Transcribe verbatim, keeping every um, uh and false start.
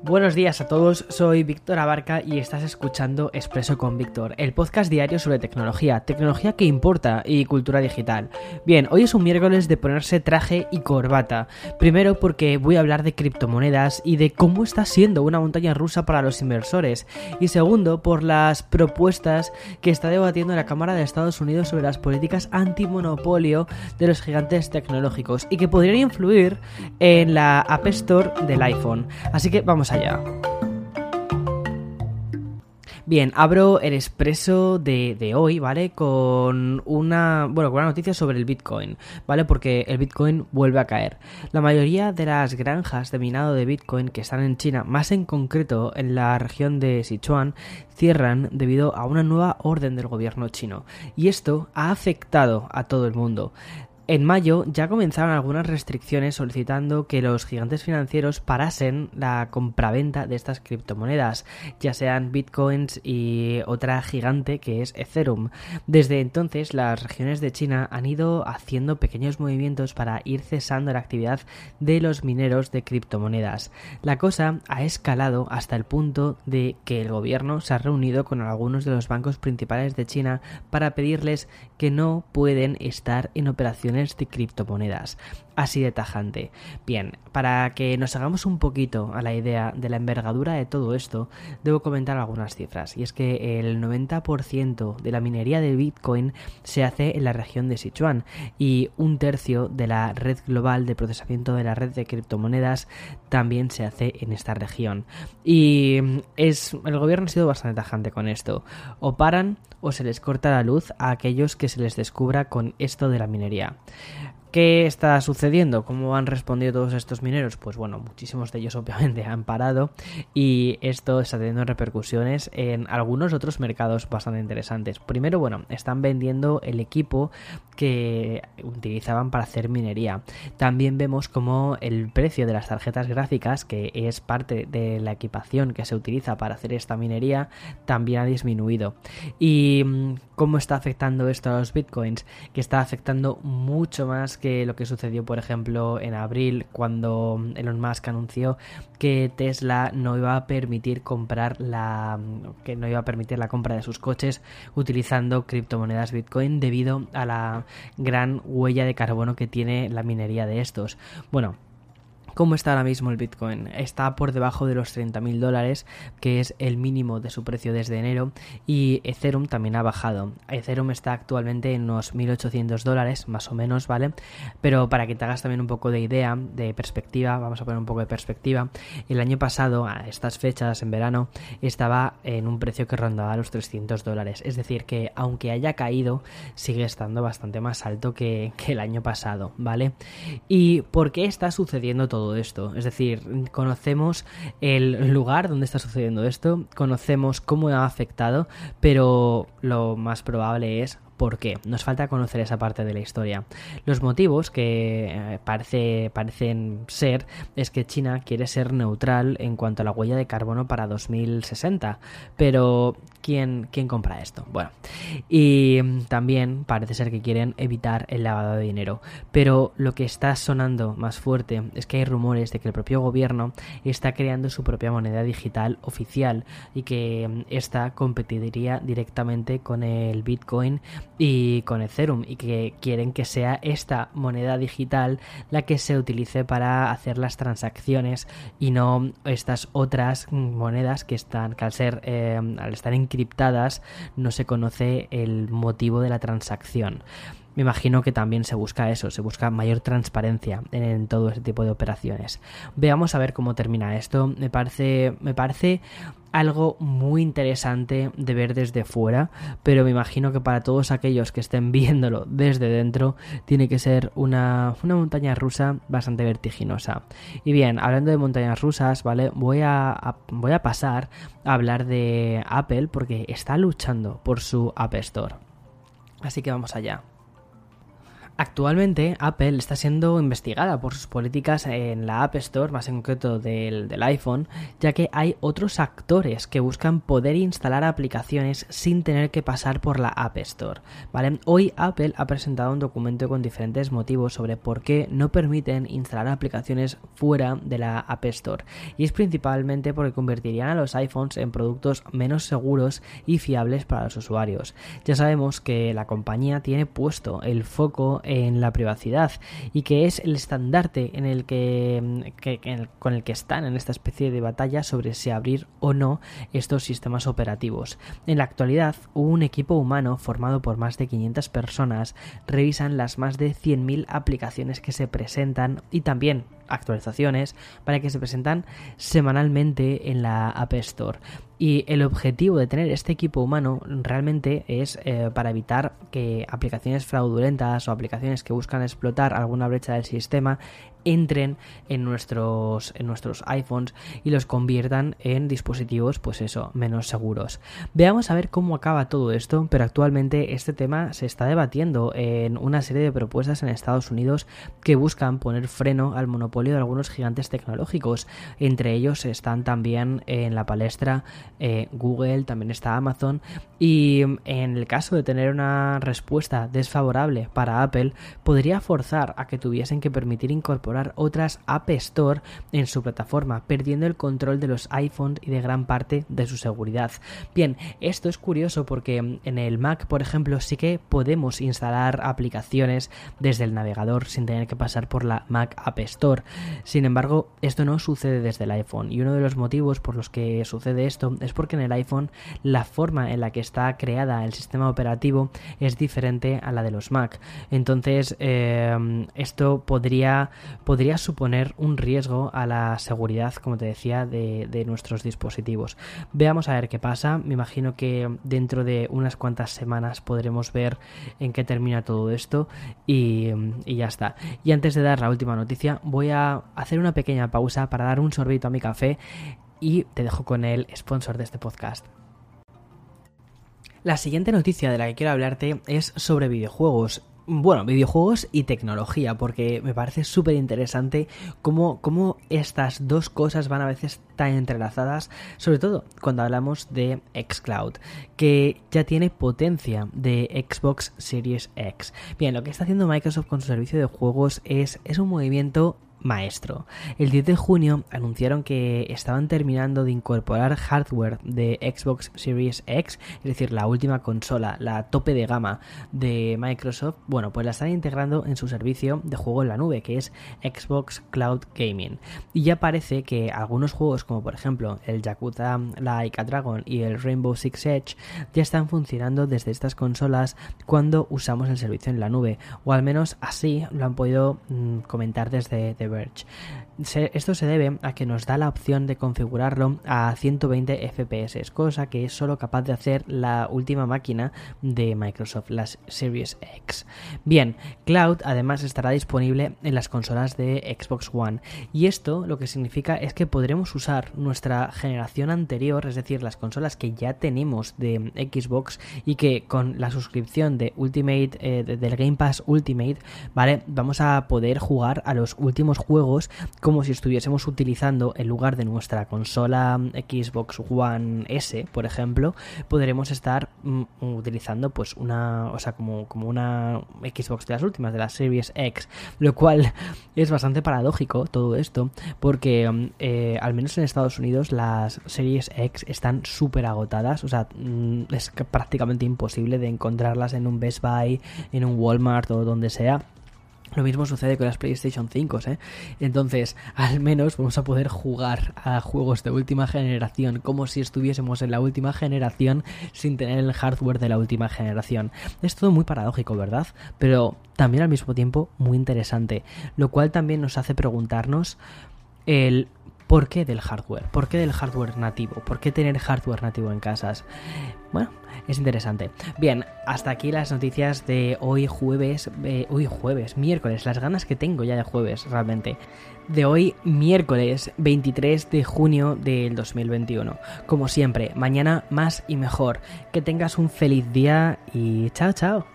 Buenos días a todos, soy Víctor Abarca y estás escuchando Expreso con Víctor, el podcast diario sobre tecnología, tecnología que importa y cultura digital. Bien, hoy es un miércoles de ponerse traje y corbata. Primero porque voy a hablar de criptomonedas y de cómo está siendo una montaña rusa para los inversores. Y segundo, por las propuestas que está debatiendo la Cámara de Estados Unidos sobre las políticas antimonopolio de los gigantes tecnológicos y que podrían influir en la App Store del iPhone. Así que vamos allá. Bien, abro el expreso de, de hoy, ¿vale? Con una, bueno, con una noticia sobre el Bitcoin, ¿vale? Porque el Bitcoin vuelve a caer. La mayoría de las granjas de minado de Bitcoin que están en China, más en concreto en la región de Sichuan, cierran debido a una nueva orden del gobierno chino. Y esto ha afectado a todo el mundo. En mayo ya comenzaron algunas restricciones solicitando que los gigantes financieros parasen la compraventa de estas criptomonedas, ya sean bitcoins y otra gigante que es Ethereum. Desde entonces las regiones de China han ido haciendo pequeños movimientos para ir cesando la actividad de los mineros de criptomonedas. La cosa ha escalado hasta el punto de que el gobierno se ha reunido con algunos de los bancos principales de China para pedirles que no pueden estar en operaciones de criptomonedas. Así de tajante. Bien, para que nos hagamos un poquito a la idea de la envergadura de todo esto, debo comentar algunas cifras. Y es que el noventa por ciento de la minería de Bitcoin se hace en la región de Sichuan y un tercio de la red global de procesamiento de la red de criptomonedas también se hace en esta región. Y es el gobierno ha sido bastante tajante con esto. O paran o se les corta la luz a aquellos que se les descubra con esto de la minería. ¿Qué está sucediendo? ¿Cómo han respondido todos estos mineros? Pues bueno, muchísimos de ellos obviamente han parado y esto está teniendo repercusiones en algunos otros mercados bastante interesantes. Primero, bueno, están vendiendo el equipo que utilizaban para hacer minería. También vemos como el precio de las tarjetas gráficas, que es parte de la equipación que se utiliza para hacer esta minería, también ha disminuido. ¿Y cómo está afectando esto a los bitcoins? Que está afectando mucho más que lo que sucedió, por ejemplo, en abril, cuando Elon Musk anunció que Tesla no iba a permitir comprar la que no iba a permitir la compra de sus coches utilizando criptomonedas Bitcoin debido a la gran huella de carbono que tiene la minería de estos. Bueno, ¿cómo está ahora mismo el Bitcoin? Está por debajo de los treinta mil dólares, que es el mínimo de su precio desde enero, y Ethereum también ha bajado. Ethereum está actualmente en unos mil ochocientos dólares, más o menos, ¿vale? Pero para que te hagas también un poco de idea, de perspectiva, vamos a poner un poco de perspectiva, el año pasado, a estas fechas, en verano, estaba en un precio que rondaba los trescientos dólares. Es decir, que aunque haya caído, sigue estando bastante más alto que, que el año pasado, ¿vale? ¿Y por qué está sucediendo todo esto? Es decir, conocemos el lugar donde está sucediendo esto, conocemos cómo ha afectado, pero lo más probable es ¿por qué? Nos falta conocer esa parte de la historia. Los motivos que eh, parece, parecen ser es que China quiere ser neutral en cuanto a la huella de carbono para dos mil sesenta, pero ¿quién, quién compra esto? Bueno, y también parece ser que quieren evitar el lavado de dinero, pero lo que está sonando más fuerte es que hay rumores de que el propio gobierno está creando su propia moneda digital oficial y que esta competiría directamente con el Bitcoin y con Ethereum, y que quieren que sea esta moneda digital la que se utilice para hacer las transacciones y no estas otras monedas que están, que al ser eh, al estar encriptadas no se conoce el motivo de la transacción. Me imagino que también se busca eso, se busca mayor transparencia en, en todo este tipo de operaciones. Veamos a ver cómo termina esto. Me parece, me parece algo muy interesante de ver desde fuera, pero me imagino que para todos aquellos que estén viéndolo desde dentro tiene que ser una, una montaña rusa bastante vertiginosa. Y bien, hablando de montañas rusas, ¿vale? Voy a, a, voy a pasar a hablar de Apple porque está luchando por su App Store. Así que vamos allá. Actualmente Apple está siendo investigada por sus políticas en la App Store, más en concreto del, del iPhone, ya que hay otros actores que buscan poder instalar aplicaciones sin tener que pasar por la App Store, ¿vale? Hoy Apple ha presentado un documento con diferentes motivos sobre por qué no permiten instalar aplicaciones fuera de la App Store, y es principalmente porque convertirían a los iPhones en productos menos seguros y fiables para los usuarios. Ya sabemos que la compañía tiene puesto el foco en la privacidad y que es el estandarte en el que, que, que en el, con el que están en esta especie de batalla sobre si abrir o no estos sistemas operativos. En la actualidad, un equipo humano formado por más de quinientas personas revisan las más de cien mil aplicaciones que se presentan y también actualizaciones para que se presentan semanalmente en la App Store. Y el objetivo de tener este equipo humano realmente es eh, para evitar que aplicaciones fraudulentas o aplicaciones que buscan explotar alguna brecha del sistema entren en nuestros, en nuestros iPhones y los conviertan en dispositivos, pues eso, menos seguros. Veamos a ver cómo acaba todo esto, pero actualmente este tema se está debatiendo en una serie de propuestas en Estados Unidos que buscan poner freno al monopolio de algunos gigantes tecnológicos. Entre ellos están también en la palestra eh, Google, también está Amazon, y en el caso de tener una respuesta desfavorable para Apple, podría forzar a que tuviesen que permitir incorporar otras App Store en su plataforma, perdiendo el control de los iPhones y de gran parte de su seguridad. Bien, esto es curioso porque en el Mac, por ejemplo, sí que podemos instalar aplicaciones desde el navegador sin tener que pasar por la Mac App Store. Sin embargo, esto no sucede desde el iPhone, y uno de los motivos por los que sucede esto es porque en el iPhone la forma en la que está creada el sistema operativo es diferente a la de los Mac. Entonces, eh, esto podría podría suponer un riesgo a la seguridad, como te decía, de, de nuestros dispositivos. Veamos a ver qué pasa. Me imagino que dentro de unas cuantas semanas podremos ver en qué termina todo esto y, y ya está. Y antes de dar la última noticia, voy a hacer una pequeña pausa para dar un sorbito a mi café y te dejo con el sponsor de este podcast. La siguiente noticia de la que quiero hablarte es sobre videojuegos. Bueno, videojuegos y tecnología, porque me parece súper interesante cómo, cómo estas dos cosas van a veces tan entrelazadas, sobre todo cuando hablamos de xCloud, que ya tiene potencia de Xbox Series X. Bien, lo que está haciendo Microsoft con su servicio de juegos es, es un movimiento maestro. El diez de junio anunciaron que estaban terminando de incorporar hardware de Xbox Series X, es decir, la última consola, la tope de gama de Microsoft. Bueno, pues la están integrando en su servicio de juego en la nube, que es Xbox Cloud Gaming. Y ya parece que algunos juegos, como por ejemplo el Yakuza Like a Dragon y el Rainbow Six Siege, ya están funcionando desde estas consolas cuando usamos el servicio en la nube, o al menos así lo han podido mmm, comentar desde de Esto se debe a que nos da la opción de configurarlo a ciento veinte F P S, cosa que es solo capaz de hacer la última máquina de Microsoft, las Series X. Bien, Cloud además estará disponible en las consolas de Xbox One, y esto lo que significa es que podremos usar nuestra generación anterior, es decir, las consolas que ya tenemos de Xbox y que con la suscripción de Ultimate, eh, del Game Pass Ultimate, ¿vale? Vamos a poder jugar a los últimos juegos como si estuviésemos utilizando, en lugar de nuestra consola Xbox One S, por ejemplo, podremos estar mm, utilizando pues una, o sea, como, como una Xbox de las últimas, de la Series X, lo cual es bastante paradójico todo esto, porque eh, al menos en Estados Unidos las Series X están súper agotadas, o sea, mm, es prácticamente imposible de encontrarlas en un Best Buy, en un Walmart o donde sea. Lo mismo sucede con las PlayStation cinco, ¿eh? Entonces, al menos vamos a poder jugar a juegos de última generación como si estuviésemos en la última generación sin tener el hardware de la última generación. Es todo muy paradójico, ¿verdad? Pero también al mismo tiempo muy interesante, lo cual también nos hace preguntarnos el ¿por qué del hardware? ¿Por qué del hardware nativo? ¿Por qué tener hardware nativo en casas? Bueno, es interesante. Bien, hasta aquí las noticias de hoy jueves, eh, hoy jueves, miércoles, las ganas que tengo ya de jueves realmente. De hoy miércoles veintitrés de junio del dos mil veintiuno. Como siempre, mañana más y mejor. Que tengas un feliz día y chao, chao.